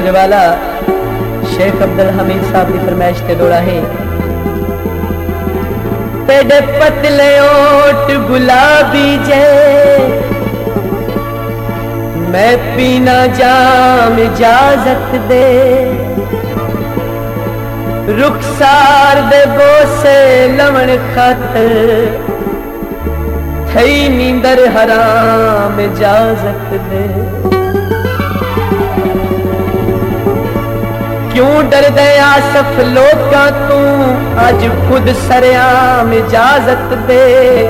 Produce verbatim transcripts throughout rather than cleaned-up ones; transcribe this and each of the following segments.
वाला शेख अब्दुल हमीद साहब की फरमाइश ते दौड़ा है। तेरे पतले ओट गुलाबी जे मैं पीना जाम इजाजत दे, रुखसार दे बोसे लवण खातर थई नींदर हराम इजाजत दे। क्यों डर दे आसफ लोका तू अज खुद सरेआम इजाजत दे।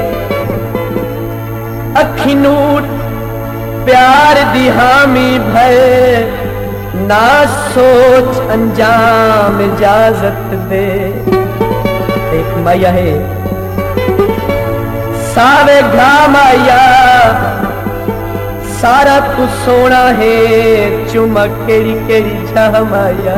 अखी नूर प्यार दी हामी भय ना सोच अंजाम इजाजत दे। एक माया है सारे घा माया सारा तू सोना है चुमा केड़ी केड़ी चाह माया।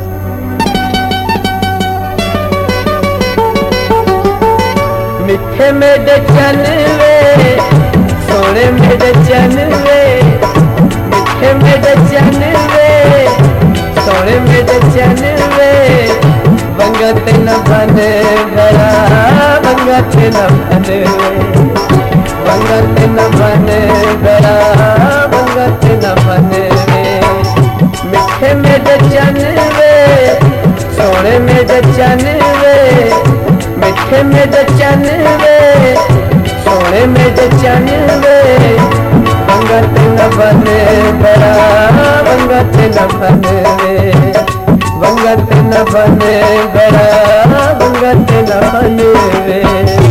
मिठे मेरे चन वे सोने मेरे चन वे, मिठे मेरे चन वे सोने मेरे चन वे। बंगत न बने गया बंगत न बने, बंगत न बने गया बंगत न बने। मिठे मेरे चन वे सोने मेरे चन वे, मिठे मेरे चन वे सोने मेरे चन वे। बंगत न बने गया बंगत न बने, बंगत न बने गया बंगत न बने।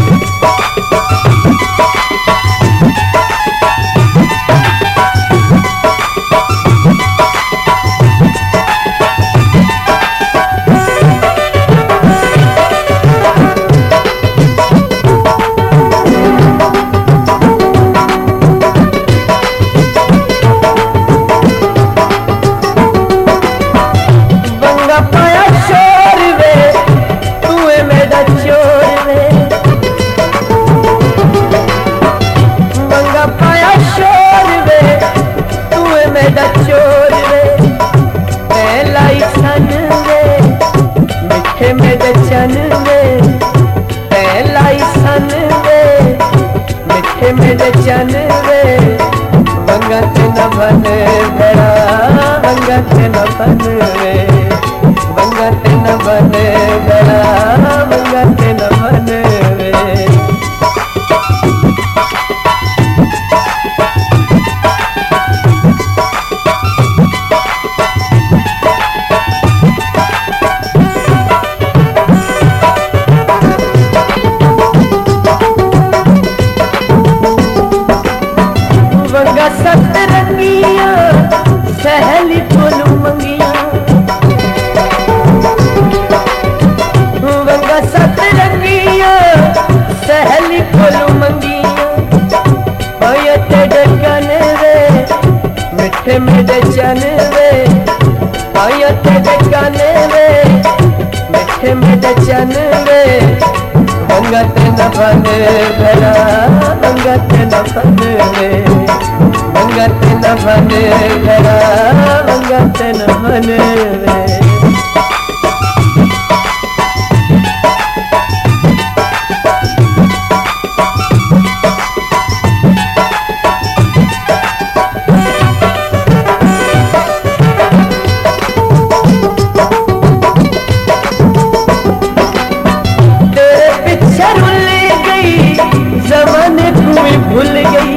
मिठे मेरे चन वे पहलाई सन वे, मिठे मेरे चन वे। बंगत न बने बड़ा बंगत न बने, बंगत न बने बड़ा बंगत न बने। सतरंगिया सहली फुल मंगिया, वंगा सतरंगिया सहली फुल मंगिया। पाया तेरे कन वे मिठे मेरे चन वे, पाया तेरे कन वे मिठे मेरे चन वे। बंगत न बने भला बंगत न बने, बंगत न बने गया बंगत न बने। तेरे पीछे रुल गई ज़माने को भी भूल गई,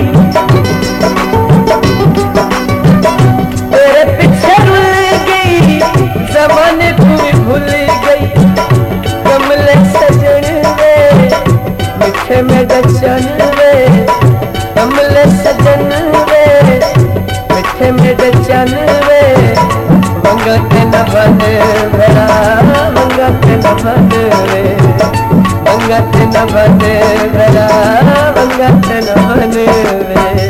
तेरे पीछे रुल गई ज़माने को भी भूल गई। कमले सजन वे मिठे मेरे चन वे, कमले सजन वे मिठे मेरे चन वे। बंगत न बने बड़ा बंगत न बने, बंगत न बने बड़ा बंगत न बने।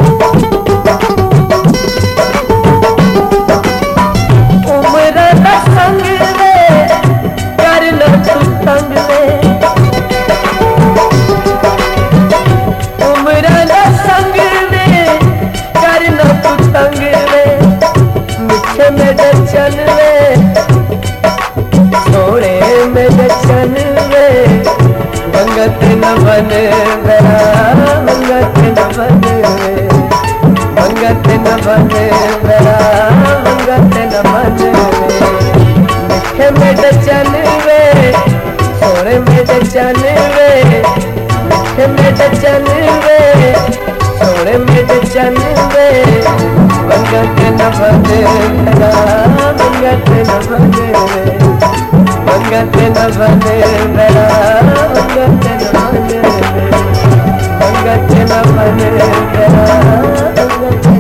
उम्र मंगत न बने बेरा मंगत न बने मंगत न बने बेरा मंगत न बने मिठे मिठ चन वे सोने मिठ चन वे मिठे मिठ चन वे सोने मिठ चन वे मंगत न बने बेरा मंगत न बने मंगत न बने बेरा मंगत न बने मंगत न बने बेरा मंगत